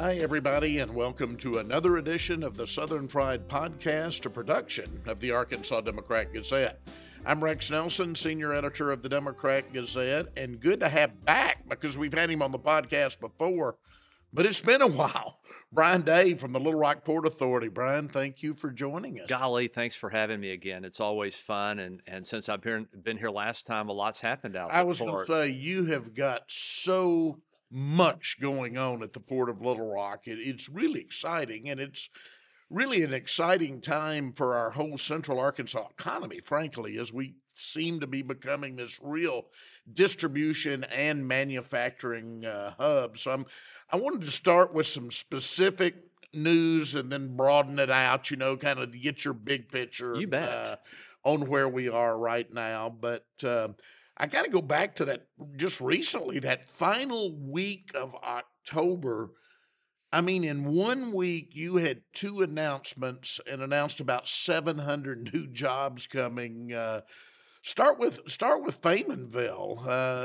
Hi, everybody, and welcome to another edition of the Southern Fried Podcast, a production of the Arkansas Democrat Gazette. I'm Rex Nelson, senior editor of the Democrat Gazette, and good to have back because we've had him on the podcast before, but it's been a while. Brian Day from the Little Rock Port Authority. Brian, thank you for joining us. Golly, thanks for having me again. It's always fun, and since I've been here last time, a lot's happened out I at was the going port. to say, you have got so much going on at the Port of Little Rock. It's really exciting, and it's really an exciting time for our whole central Arkansas economy, frankly, as we seem to be becoming this real distribution and manufacturing hub. So I wanted to start with some specific news and then broaden it out, kind of to get your big picture You bet. on where we are right now. But I got to go back to that just recently, that final week of October. I mean, in 1 week, you had two announcements and announced about 700 new jobs coming. Start with Faymanville,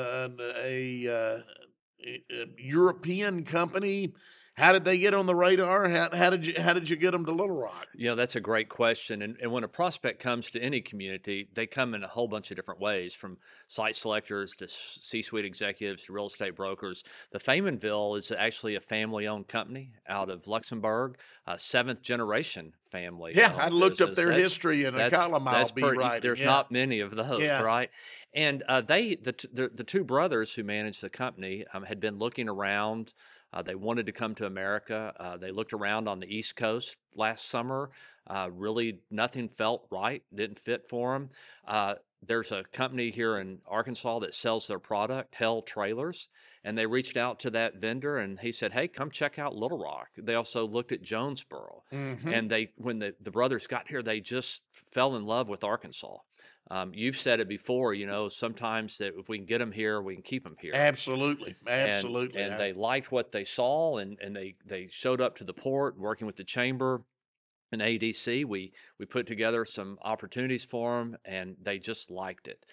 a European company. How did they get on the radar? How did you get them to Little Rock? That's a great question. And when a prospect comes to any community, they come in a whole bunch of different ways, from site selectors to C-suite executives to real estate brokers. The Faymanville is actually a family-owned company out of Luxembourg, a seventh generation family. Yeah, I looked up their history in a column I'll be writing. There's Yeah. not many of those, Yeah. right? And the two brothers who managed the company had been looking around. They wanted to come to America. They looked around on the East Coast last summer. Really, nothing felt right, didn't fit for them. There's a company here in Arkansas that sells their product, Hell Trailers, and they reached out to that vendor, and he said, "Hey, come check out Little Rock." They also looked at Jonesboro, Mm-hmm. and when the brothers got here, they just fell in love with Arkansas. You've said it before, sometimes that if we can get them here, we can keep them here. Absolutely. Absolutely. And they liked what they saw, and they showed up to the port, working with the chamber and ADC. We put together some opportunities for them, and they just liked it.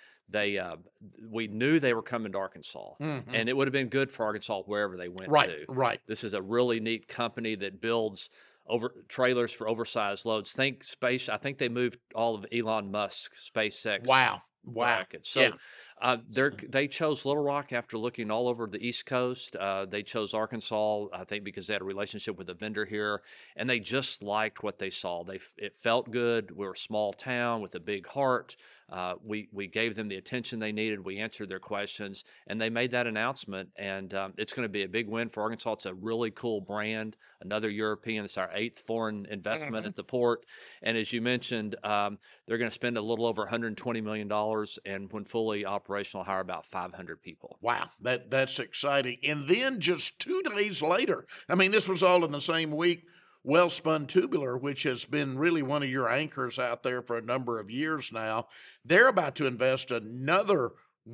We knew they were coming to Arkansas, Mhm. and it would have been good for Arkansas wherever they went Right, to. right. This is a really neat company that builds trailers for oversized loads. Think space. I think they moved all of Elon Musk's SpaceX Wow. bracket. So they chose Little Rock after looking all over the East Coast. They chose Arkansas, I think, because they had a relationship with a vendor here, and they just liked what they saw. It felt good. We're a small town with a big heart. We gave them the attention they needed. We answered their questions, and they made that announcement. And it's going to be a big win for Arkansas. It's a really cool brand. Another European. It's our 8th foreign investment at the port. And as you mentioned, they're going to spend a little over $120 million, and when fully operational, hire about 500 people. Wow, that's exciting. And then just 2 days later, I mean, this was all in the same week, Wellspun Tubular, which has been really one of your anchors out there for a number of years now, they're about to invest another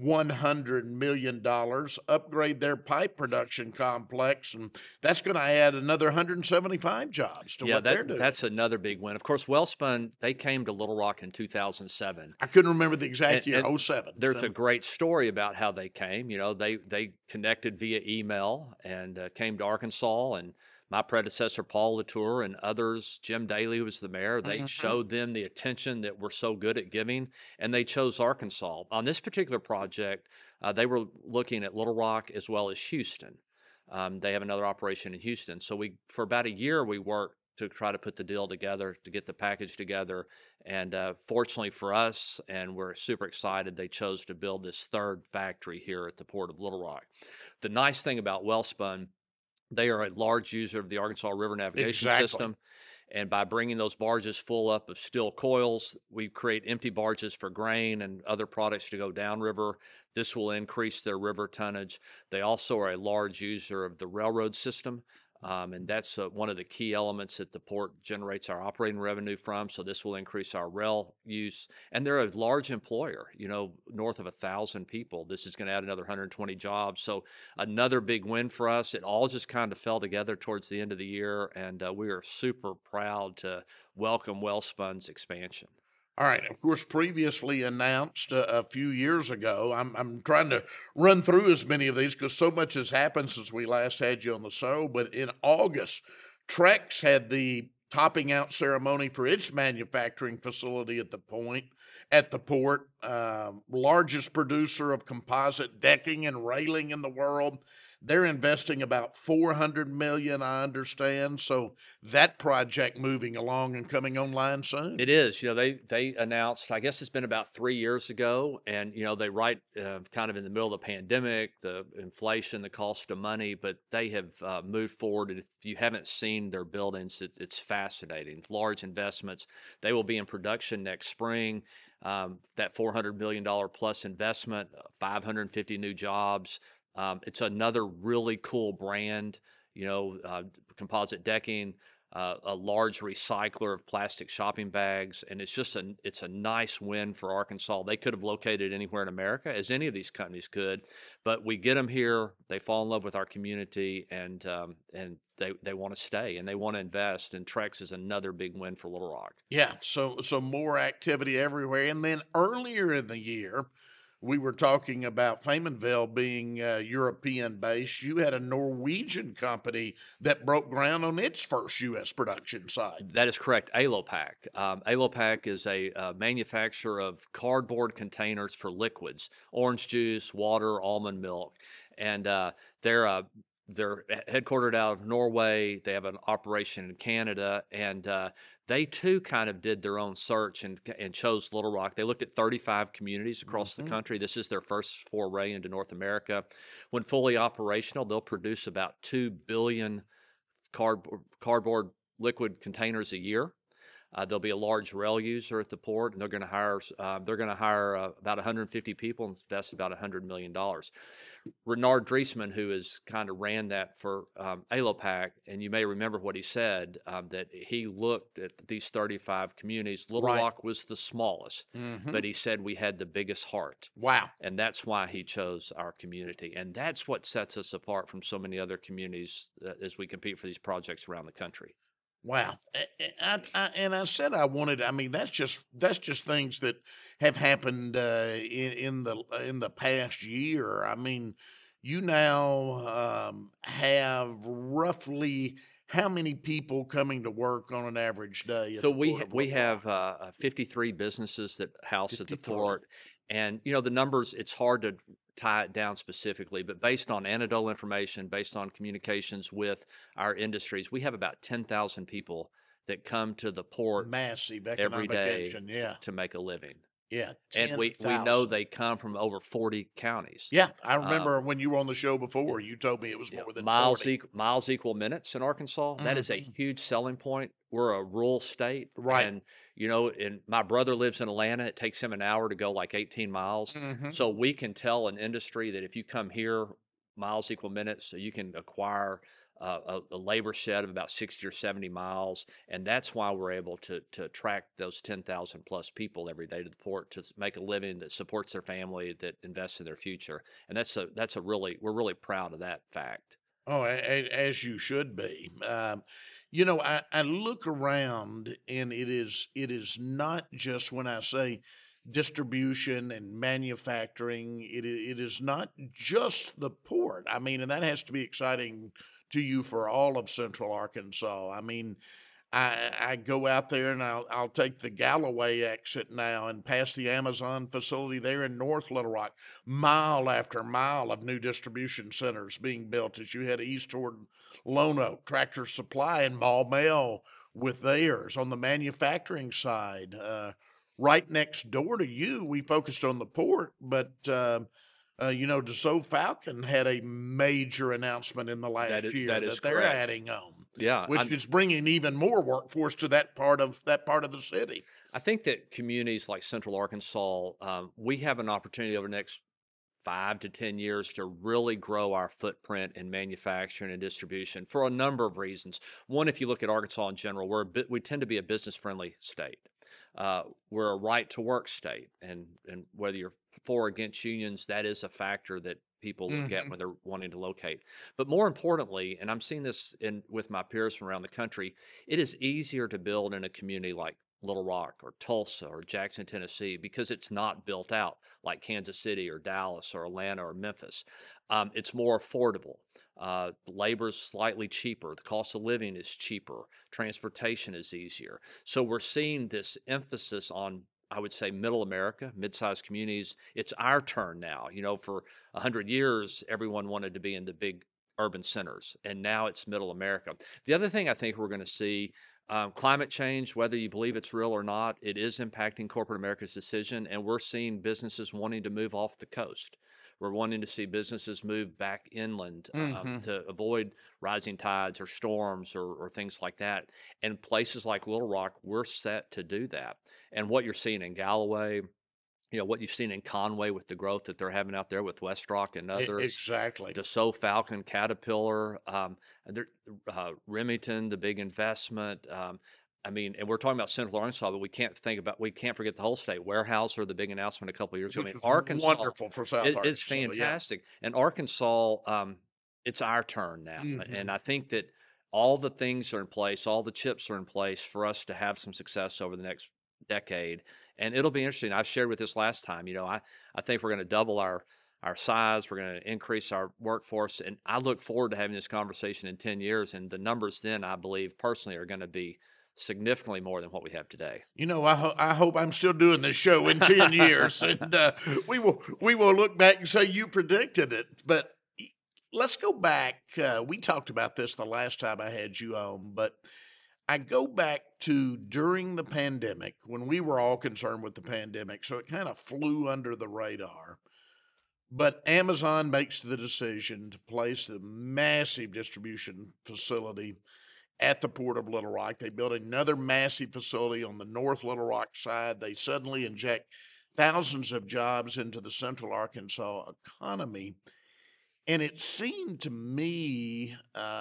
$100 million, upgrade their pipe production complex, and that's going to add another 175 jobs to what they're doing. That's another big win. Of course, Wellspun, they came to Little Rock in 2007. I couldn't remember the exact year, 07. There's a great story about how they came. They connected via email and came to Arkansas, and my predecessor, Paul Latour, and others, Jim Daly, who was the mayor, they showed them the attention that we're so good at giving, and they chose Arkansas. On this particular project, they were looking at Little Rock as well as Houston. They have another operation in Houston. So for about a year, we worked to try to put the deal together, to get the package together. And fortunately for us, and we're super excited, they chose to build this third factory here at the Port of Little Rock. The nice thing about Wellspun, they are a large user of the Arkansas River Navigation System. And by bringing those barges full up of steel coils, we create empty barges for grain and other products to go downriver. This will increase their river tonnage. They also are a large user of the railroad system. And that's one of the key elements that the port generates our operating revenue from. So this will increase our rail use. And they're a large employer, north of 1,000 people. This is going to add another 120 jobs. So another big win for us. It all just kind of fell together towards the end of the year. And we are super proud to welcome Wellspun's expansion. All right. Of course, previously announced a few years ago. I'm trying to run through as many of these because so much has happened since we last had you on the show. But in August, Trex had the topping out ceremony for its manufacturing facility at the port, largest producer of composite decking and railing in the world. They're investing about 400 million, I understand. So that project moving along and coming online soon. It is. They announced. I guess it's been about 3 years ago, and they right kind of in the middle of the pandemic, the inflation, the cost of money, but they have moved forward. And if you haven't seen their buildings, it's fascinating. Large investments. They will be in production next spring. That $400 million plus investment, 550 new jobs. It's another really cool brand. Composite decking. A large recycler of plastic shopping bags, and it's a nice win for Arkansas. They could have located anywhere in America, as any of these companies could, but we get them here. They fall in love with our community, and they want to stay and they want to invest. And Trex is another big win for Little Rock. Yeah, so more activity everywhere. And then earlier in the year, we were talking about Faymonville being European based. You had a Norwegian company that broke ground on its first U.S. production site. That is correct. Alopak. Alopak is a manufacturer of cardboard containers for liquids, orange juice, water, almond milk, and they're headquartered out of Norway. They have an operation in Canada, and they too kind of did their own search and chose Little Rock. They looked at 35 communities across the country. This is their first foray into North America. When fully operational, they'll produce about 2 billion cardboard liquid containers a year. There'll be a large rail user at the port, and they're going to hire about 150 people and invest about $100 million. Renard Driesman, who has kind of ran that for Alopak, and you may remember what he said, that he looked at these 35 communities. Little Rock was the smallest, but he said we had the biggest heart. Wow. And that's why he chose our community. And that's what sets us apart from so many other communities as we compete for these projects around the country. Wow. I said I wanted. I mean, that's just things that have happened in the past year. I mean, you now have roughly how many people coming to work on an average day? So we have 53 businesses that house at the port, and the numbers. It's hard to tie it down specifically, but based on anecdotal information, based on communications with our industries, we have about 10,000 people that come to the port massive every day engine, yeah, to make a living. Yeah, and we know they come from over 40 counties. Yeah, I remember when you were on the show before, you told me it was more than miles 40. Miles equal minutes in Arkansas. That is a huge selling point. We're a rural state, right? And and my brother lives in Atlanta. It takes him an hour to go like 18 miles. So we can tell an industry that if you come here, miles equal minutes, so you can acquire a labor shed of about 60 or 70 miles, and that's why we're able to attract those 10,000 plus people every day to the port to make a living that supports their family, that invests in their future, and we're really proud of that fact. Oh, as you should be. I look around, and it is not just when I say distribution and manufacturing. It is not just the port. I mean, and that has to be exciting to you for all of Central Arkansas. I mean, I go out there and I'll take the Galloway exit now and pass the Amazon facility there in North Little Rock. Mile after mile of new distribution centers being built as you head east toward Lono. Tractor Supply and Maumelle with theirs. On the manufacturing side, right next door to you, we focused on the port, but Dassault Falcon had a major announcement in the last year that they're adding on. Yeah, which is bringing even more workforce to that part of the city. I think that communities like Central Arkansas, we have an opportunity over the next 5 to 10 years to really grow our footprint in manufacturing and distribution for a number of reasons. One, if you look at Arkansas in general, we tend to be a business-friendly state. We're a right-to-work state, and whether you're for or against unions, that is a factor that people look at when they're wanting to locate. But more importantly, and I'm seeing this with my peers from around the country, it is easier to build in a community like Little Rock or Tulsa or Jackson, Tennessee, because it's not built out like Kansas City or Dallas or Atlanta or Memphis. It's more affordable. Labor's slightly cheaper. The cost of living is cheaper. Transportation is easier. So we're seeing this emphasis on, I would say, middle America, mid-sized communities. It's our turn now. For 100 years, everyone wanted to be in the big urban centers, and now it's middle America. The other thing I think we're going to see, climate change, whether you believe it's real or not, it is impacting corporate America's decision, and we're seeing businesses wanting to move off the coast. We're wanting to see businesses move back inland to avoid rising tides or storms or things like that. And places like Little Rock, we're set to do that. And what you're seeing in Galloway, what you've seen in Conway with the growth that they're having out there with Westrock and others. Exactly. Dassault Falcon, Caterpillar, Remington, the big investment. And we're talking about Central Arkansas, but we can't forget the whole state. Weyerhaeuser, the big announcement a couple of years ago. Arkansas, wonderful for South Arkansas. It's fantastic. Yeah. And Arkansas, it's our turn now. And I think that all the things are in place, all the chips are in place for us to have some success over the next decade. And it'll be interesting. I shared with this last time. I think we're going to double our size. We're going to increase our workforce. And I look forward to having this conversation in 10 years. And the numbers then, I believe, personally, are going to be significantly more than what we have today. I hope I'm still doing this show in 10 years. And we will look back and say you predicted it. But let's go back. We talked about this the last time I had you on, but I go back to during the pandemic when we were all concerned with the pandemic, so it kind of flew under the radar. But Amazon makes the decision to place a massive distribution facility at the Port of Little Rock. They built another massive facility on the North Little Rock side. They suddenly inject thousands of jobs into the Central Arkansas economy. And it seemed to me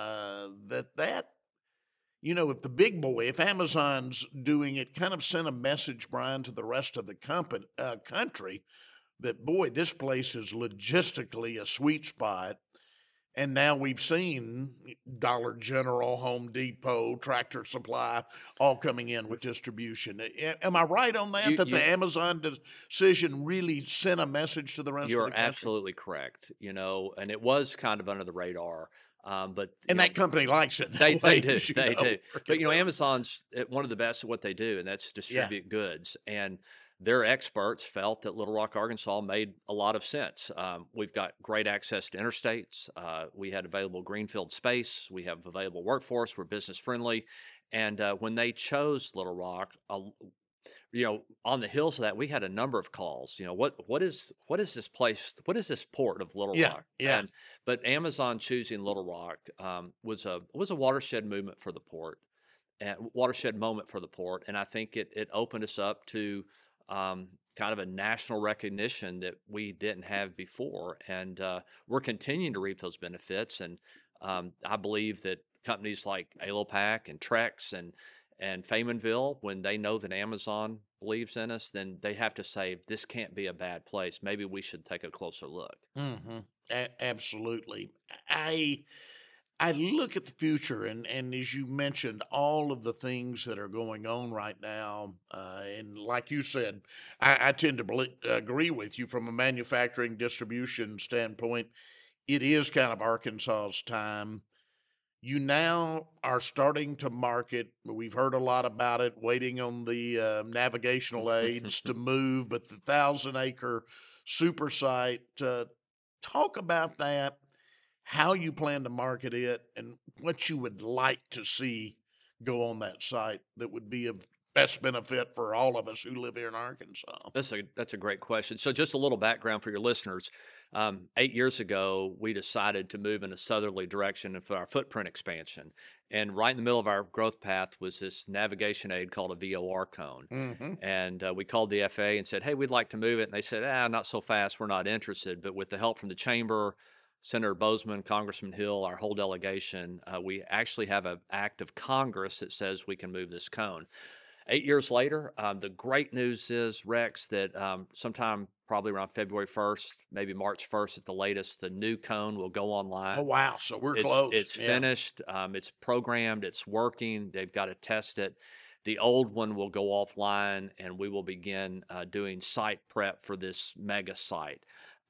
that if the big boy, if Amazon's doing it, kind of sent a message, Brian, to the rest of the country that, boy, this place is logistically a sweet spot. And now we've seen Dollar General, Home Depot, Tractor Supply all coming in with distribution. Am I right on that, the Amazon decision really sent a message to the rest of the country? You're absolutely correct, and it was kind of under the radar. But that company likes it. They do. But Amazon's one of the best at what they do, and that's distribute goods. And their experts felt that Little Rock, Arkansas made a lot of sense. We've got great access to interstates. We had available greenfield space. We have available workforce. We're business friendly. And when they chose Little Rock, on the heels of that, we had a number of calls. What is this place? What is this port of Little Rock? Yeah. But Amazon choosing Little Rock was a watershed movement for the port, and watershed moment for the port. And I think it opened us up to kind of a national recognition that we didn't have before, and we're continuing to reap those benefits. And I believe that companies like Alopac and Trex and Faymanville, when they know that Amazon believes in us, then they have to say, this can't be a bad place. Maybe we should take a closer look. Absolutely. I look at the future, and as you mentioned, all of the things that are going on right now, and like you said, I tend to agree with you from a manufacturing distribution standpoint. It is kind of Arkansas's time. You now are starting to market. We've heard a lot about it, waiting on the navigational aids to move, but the 1,000-acre super site, talk about that, how you plan to market it, and what you would like to see go on that site that would be of best benefit for all of us who live here in Arkansas. That's a great question. So just a little background for your listeners. 8 years ago, we decided to move in a southerly direction for our footprint expansion. And right in the middle of our growth path was this navigation aid called a VOR cone. And we called the FAA and said, hey, we'd like to move it. And they said, not so fast. We're not interested. But with the help from the chamber, Senator Bozeman, Congressman Hill, our whole delegation, we actually have an act of Congress that says we can move this cone. 8 years later, the great news is, Rex, that sometime probably around February 1st, maybe March 1st at the latest, the new cone will go online. Oh, wow. So we're close. It's finished. It's programmed. It's working. They've got to test it. The old one will go offline, and we will begin doing site prep for this mega site.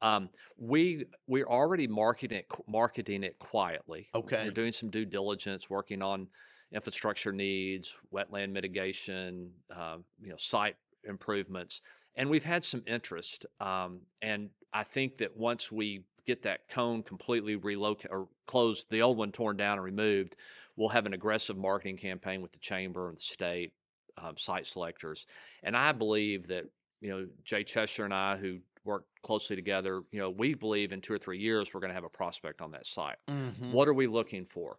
We're already marketing it quietly. We're Okay. doing some due diligence, working on infrastructure needs, wetland mitigation, site improvements, and we've had some interest. And I think that once we get that cone completely relocated or closed, the old one torn down and removed, we'll have an aggressive marketing campaign with the chamber and the state site selectors. And I believe that Jay Cheshire and I, who work closely together, we believe in 2 or 3 years we're going to have a prospect on that site. Mm-hmm. What are we looking for?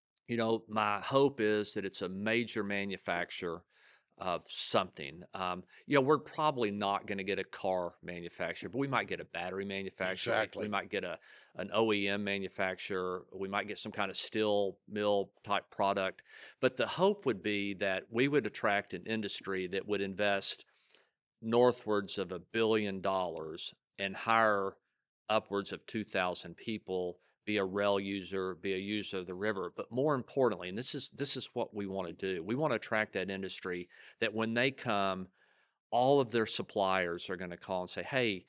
My hope is that it's a major manufacturer of something. We're probably not going to get a car manufacturer, but we might get a battery manufacturer. We Exactly. might get an OEM manufacturer. We might get some kind of steel mill type product. But the hope would be that we would attract an industry that would invest northwards of $1 billion and hire upwards of 2,000 people, be a rail user, be a user of the river. But more importantly, and this is what we want to do, we want to attract that industry that when they come, all of their suppliers are going to call and say, hey,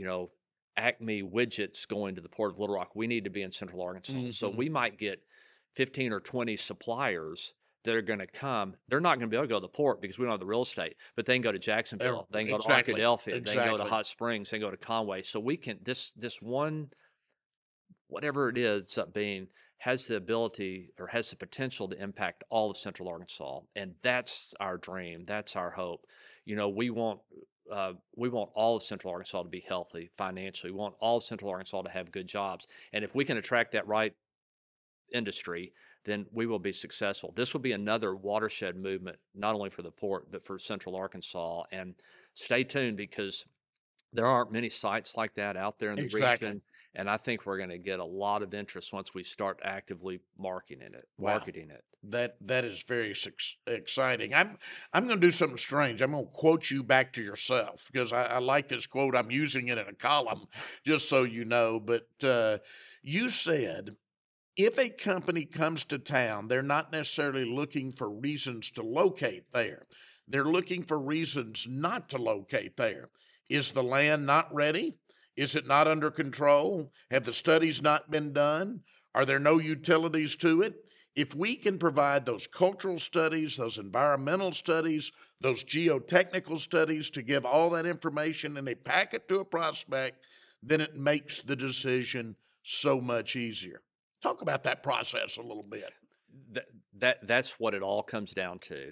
Acme widgets going to the Port of Little Rock, we need to be in Central Arkansas. So Mm-hmm. we might get 15 or 20 suppliers that are going to come. They're not going to be able to go to the port because we don't have the real estate, but they can go to Jacksonville, they can go to Exactly. Arkadelphia, they can go to Exactly. Hot Springs, they can go to Conway. So we can, this one, whatever it is up being, has the ability or has the potential to impact all of Central Arkansas. And that's our dream. That's our hope. We want all of Central Arkansas to be healthy financially. We want all of Central Arkansas to have good jobs. And if we can attract that right industry, then we will be successful. This will be another watershed movement, not only for the port, but for Central Arkansas. And stay tuned because there aren't many sites like that out there in the Exactly. region. And I think we're going to get a lot of interest once we start actively marketing it. Wow. That is very exciting. I'm going to do something strange. I'm going to quote you back to yourself because I like this quote. I'm using it in a column, just so you know. But you said, if a company comes to town, they're not necessarily looking for reasons to locate there. They're looking for reasons not to locate there. Is the land not ready? Is it not under control? Have the studies not been done? Are there no utilities to it? If we can provide those cultural studies, those environmental studies, those geotechnical studies to give all that information in a packet to a prospect, then it makes the decision so much easier. Talk about that process a little bit. That's what it all comes down to.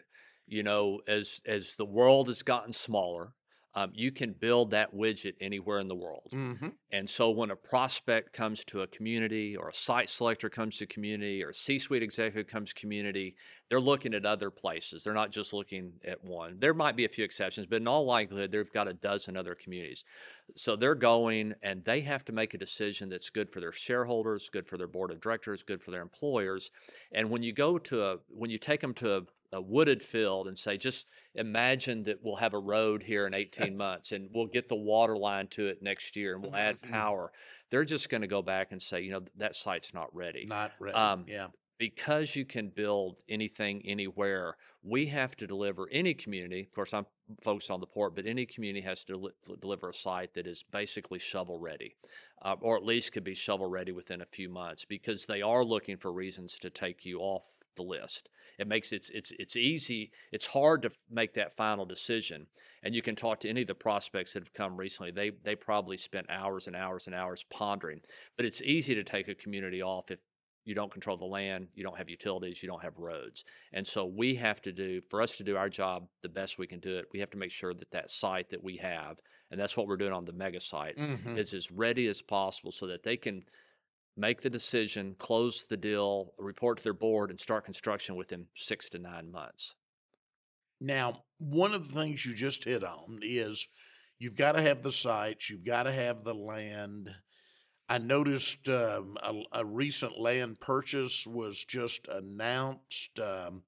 As the world has gotten smaller, you can build that widget anywhere in the world. Mm-hmm. And so when a prospect comes to a community or a site selector comes to a community or a C-suite executive comes to community, they're looking at other places. They're not just looking at one. There might be a few exceptions, but in all likelihood, they've got a dozen other communities. So they're going and they have to make a decision that's good for their shareholders, good for their board of directors, good for their employers. And when you take them to a wooded field and say, just imagine that we'll have a road here in 18 months and we'll get the water line to it next year and we'll add power. They're just going to go back and say, that site's not ready. Not ready. Yeah. Because you can build anything anywhere, we have to deliver any community. Of course, I'm focused on the port, but any community has to deliver a site that is basically shovel ready, or at least could be shovel ready within a few months, because they are looking for reasons to take you off the list. It makes it's easy. It's hard to make that final decision. And you can talk to any of the prospects that have come recently. They probably spent hours and hours and hours pondering. But it's easy to take a community off if you don't control the land, you don't have utilities, you don't have roads. And so for us to do our job the best we can do it, we have to make sure that site that we have, and that's what we're doing on the mega site, is as ready as possible so that they can make the decision, close the deal, report to their board, and start construction within 6 to 9 months. Now, one of the things you just hit on is you've got to have the sites, you've got to have the land. I noticed a recent land purchase was just announced.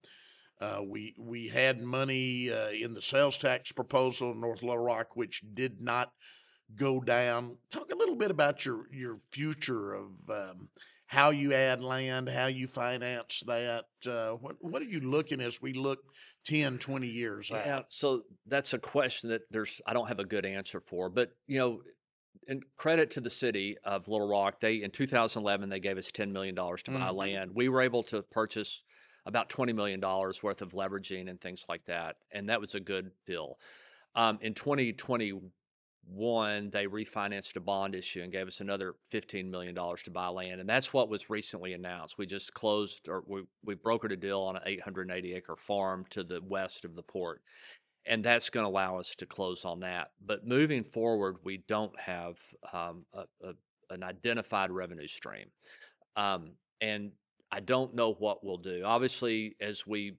We had money in the sales tax proposal in North Little Rock, which did not go down. Talk a little bit about your future of how you add land, how you finance that. What are you looking as we look 10, 20 years Yeah, out? so that's a question that I don't have a good answer for, but and credit to the city of Little Rock, they in 2011 they gave us $10 million to buy Hmm. land. We were able to purchase about $20 million worth of leveraging and things like that, and that was a good deal. In 2021, they refinanced a bond issue and gave us another $15 million to buy land, and that's what was recently announced. We just closed, or we brokered a deal on an 880-acre farm to the west of the port, and that's going to allow us to close on that. But moving forward, we don't have an identified revenue stream, and I don't know what we'll do. Obviously, as we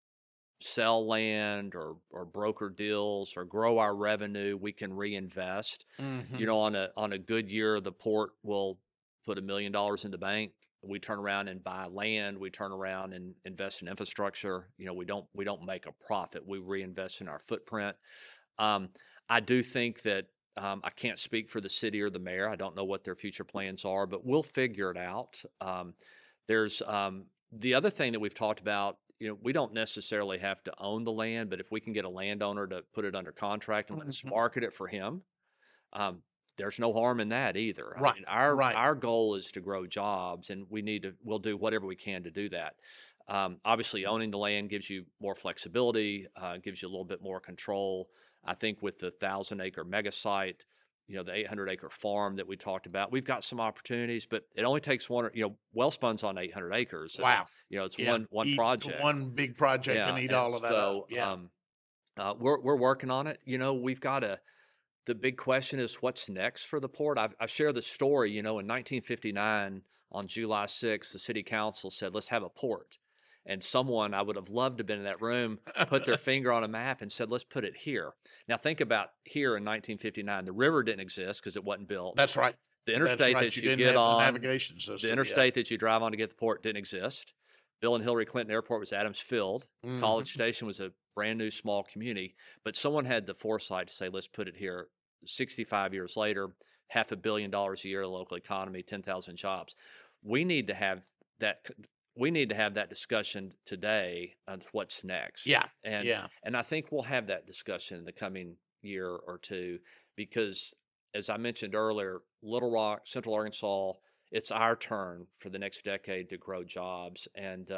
sell land or broker deals or grow our revenue, we can reinvest. Hmm. On a good year, the port will put $1 million in the bank. We turn around and buy land. We turn around and invest in infrastructure. We don't make a profit. We reinvest in our footprint. Um, I do think that I can't speak for the city or the mayor. I don't know what their future plans are, but we'll figure it out. There's the other thing that we've talked about. We don't necessarily have to own the land, but if we can get a landowner to put it under contract and let us Hmm. market it for him, um, there's no harm in that either. I Right, mean, our right. our goal is to grow jobs, and we'll do whatever we can to do that. Obviously, owning the land gives you more flexibility, gives you a little bit more control. I think with the 1,000-acre mega site, the 800-acre farm that we talked about, we've got some opportunities, but it only takes one. Wellspun's on 800 acres. Wow. It's Yeah. one Eat project. one big project and Yeah, eat and all of that up. so Yeah. we're working on it. We've got a The big question is what's next for the port. I share the story. In 1959, on July 6th, the city council said, let's have a port. And someone, I would have loved to have been in that room, put their finger on a map and said, let's put it here. Now, think about here in 1959. The river didn't exist because it wasn't built. That's right. The That's interstate right. that You you didn't get have the on, navigation the system. Yeah. interstate that you drive on to get the port didn't exist. Bill and Hillary Clinton Airport was Adams Field. College Hmm. Station was a brand new small community, but someone had the foresight to say, let's put it here. 65 years later, $500 million a year in the local economy, 10,000 jobs. We need to have that. We need to have that discussion today on what's next, Yeah. and Yeah. I think we'll have that discussion in the coming year or two because, as I mentioned earlier, Little Rock, Central Arkansas, it's our turn for the next decade to grow jobs,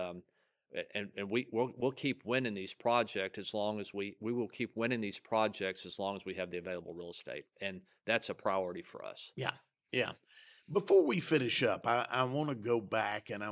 and we'll keep winning these projects as long as we will keep winning these projects as long as we have the available real estate, and that's a priority for us. Yeah. Yeah. Before we finish up, I want to go back and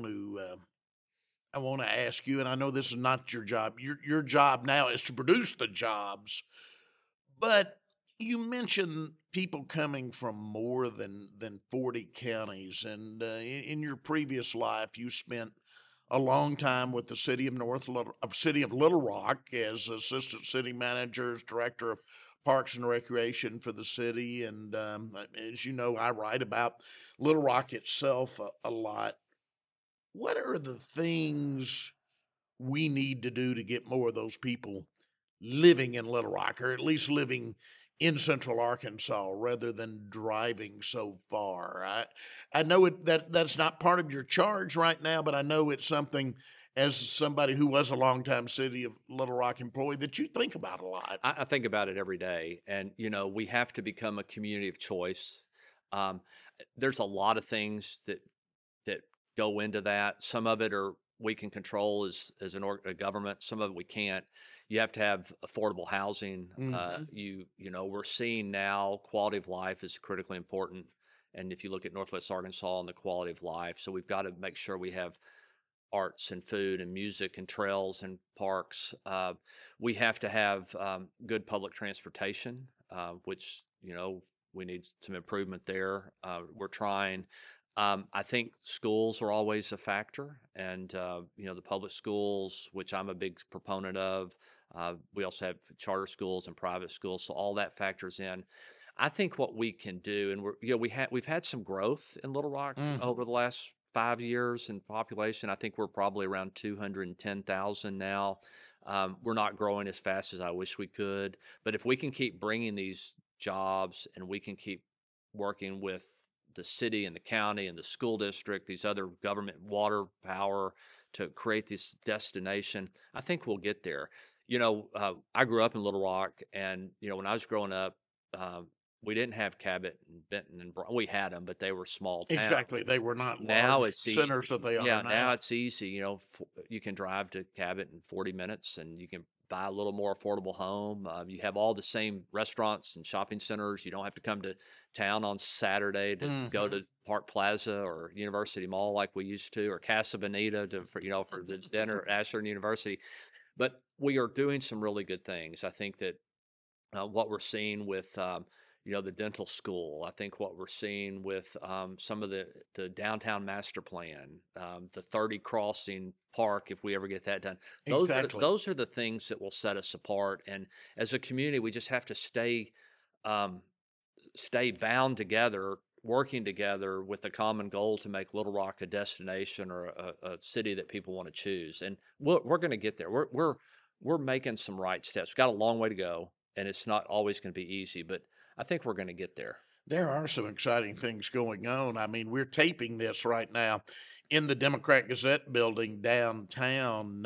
I want to ask you, and I know this is not your job. Your job now is to produce the jobs, but you mentioned people coming from more than 40 counties, and in your previous life, you spent a long time with the city of Little Rock as assistant city manager, as director of Parks and Recreation for the city, and as you know, I write about Little Rock itself a lot. What are the things we need to do to get more of those people living in Little Rock, or at least living in Central Arkansas rather than driving so far? I know that's not part of your charge right now, but I know it's something as somebody who was a longtime city of Little Rock employee that you think about a lot. I think about it every day, and we have to become a community of choice. Um, there's a lot of things that go into that. Some of it are we can control as a government. Some of it we can't. You have to have affordable housing. Hmm. We're seeing now quality of life is critically important. And if you look at Northwest Arkansas and the quality of life, so we've got to make sure we have arts and food and music and trails and parks. We have to have good public transportation, which we need some improvement there. We're trying. I think schools are always a factor, and the public schools, which I'm a big proponent of. We also have charter schools and private schools, so all that factors in. I think what we can do, and we've had some growth in Little Rock Hmm. over the last 5 years in population. I think we're probably around 210,000 now. We're not growing as fast as I wish we could, but if we can keep bringing these jobs and we can keep working with the city and the county and the school district, these other government water power to create this destination, I think we'll get there. I grew up in Little Rock, and when I was growing up, we didn't have Cabot and Benton and we had them, but they were small towns. Exactly. They were not Now large it's centers easy. that they are Yeah, now. now it's easy. You can drive to Cabot in 40 minutes, and you can buy a little more affordable home. You have all the same restaurants and shopping centers. You don't have to come to town on Saturday to go to Park Plaza or University Mall like we used to, or Casa Bonita for the dinner at Ashland University. But we are doing some really good things. I think that what we're seeing with the dental school. I think what we're seeing with some of the downtown master plan, the 30 crossing park, if we ever get that done. Exactly. Those are the things that will set us apart. And as a community, we just have to stay bound together, working together with a common goal to make Little Rock a destination or a city that people want to choose. And we're going to get there. We're making some right steps. We've got a long way to go, and it's not always going to be easy, but I think we're going to get there. There are some exciting things going on. I mean, we're taping this right now in the Democrat Gazette building downtown.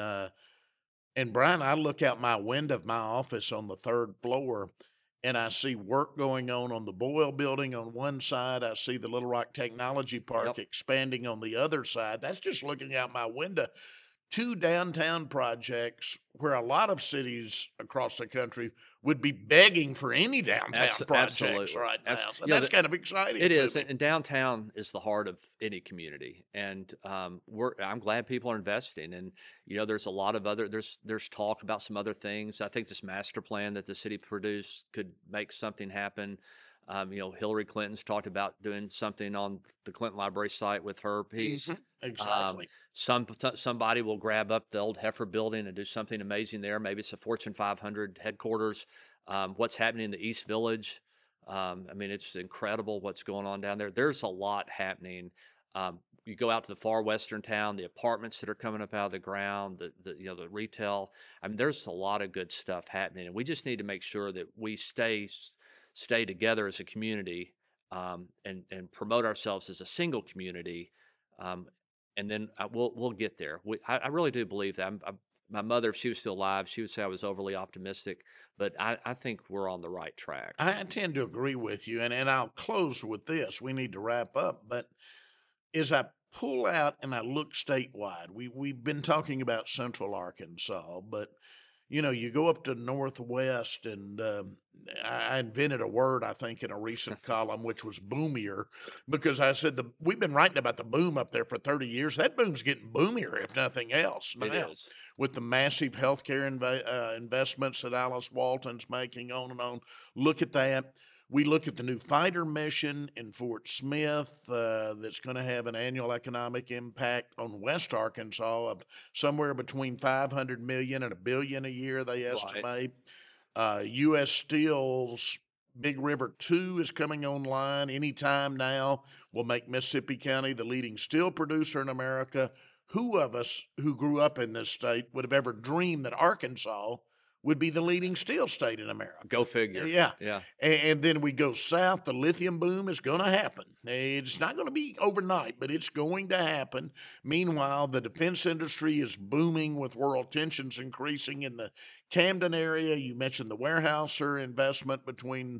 And Brian, I look out my window of my office on the third floor, and I see work going on the Boyle building on one side. I see the Little Rock Technology Park expanding on the other side. That's just looking out my window. 2 downtown projects where a lot of cities across the country would be begging for any downtown projects Absolutely. right now. So Yeah, that's kind of exciting. It to is, me. and downtown is the heart of any community, and I'm glad people are investing. And there's a lot of there's talk about some other things. I think this master plan that the city produced could make something happen. Hillary Clinton's talked about doing something on the Clinton Library site with her piece. Exactly. Somebody will grab up the old Heifer building and do something amazing there. Maybe it's a Fortune 500 headquarters. What's happening in the East Village? It's incredible what's going on down there. There's a lot happening. You go out to the far western town, the apartments that are coming up out of the ground, the retail. There's a lot of good stuff happening, and we just need to make sure that we stay together as a community, and promote ourselves as a single community, and then we'll get there. I really do believe that. My mother, if she was still alive, she would say I was overly optimistic, but I think we're on the right track. I tend to agree with you, and I'll close with this. We need to wrap up, but as I pull out and I look statewide, we've been talking about Central Arkansas, but you go up to Northwest, and I invented a word, I think, in a recent column, which was boomier, because I said we've been writing about the boom up there for 30 years. That boom's getting boomier, if nothing else. It Now, is. with the massive healthcare investments that Alice Walton's making, on and on. Look at that. We look at the new fighter mission in Fort Smith that's going to have an annual economic impact on West Arkansas of somewhere between $500 million and $1 billion a year, they estimate. U.S. Steel's Big River 2 is coming online anytime now. Will make Mississippi County the leading steel producer in America. Who of us who grew up in this state would have ever dreamed that Arkansas would be the leading steel state in America? Go figure. Yeah. Yeah. And then we go south. The lithium boom is going to happen. It's not going to be overnight, but it's going to happen. Meanwhile, the defense industry is booming with world tensions increasing in the Camden area. You mentioned the Weyerhaeuser investment between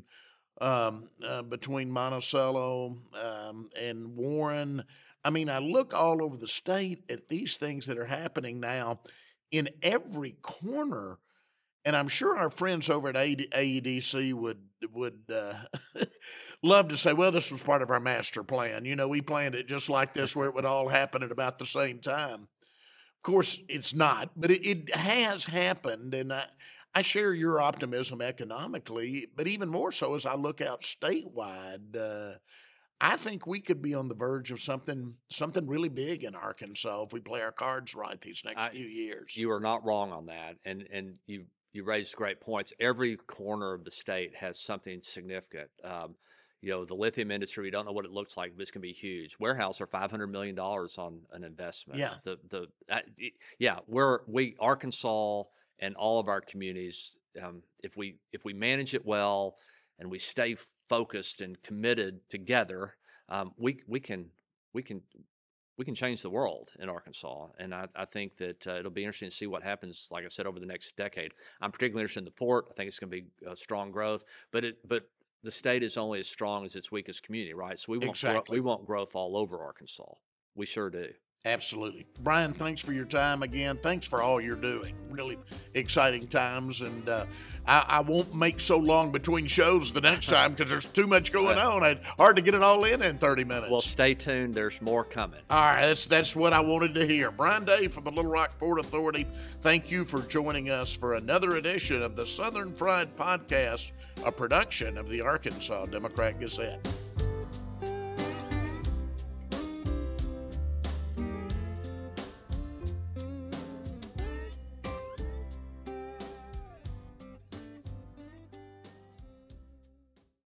Monticello and Warren. I look all over the state at these things that are happening now in every corner. And I'm sure our friends over at AEDC would love to say, well, this was part of our master plan. We planned it just like this, where it would all happen at about the same time. Of course, it's not, but it has happened. And I share your optimism economically, but even more so as I look out statewide. I think we could be on the verge of something really big in Arkansas if we play our cards right these next few years. You are not wrong on that, and you raised great points. Every corner of the state has something significant. The lithium industry, we don't know what it looks like, but it's going to be huge. Weyerhaeuser, $500 million on an investment. Yeah. Arkansas and all of our communities, if we manage it well and we stay focused and committed together, we can change the world in Arkansas, and I think that it'll be interesting to see what happens. Like I said, over the next decade, I'm particularly interested in the port. I think it's going to be strong growth, but the state is only as strong as its weakest community, right? So we want growth all over Arkansas. We sure do. Absolutely. Brian, thanks for your time again. Thanks for all you're doing. Really exciting times. And I won't make so long between shows the next time because there's too much going on. It's hard to get it all in 30 minutes. Well, stay tuned. There's more coming. All right. That's what I wanted to hear. Brian Day from the Little Rock Port Authority, thank you for joining us for another edition of the Southern Fried Podcast, a production of the Arkansas Democrat Gazette.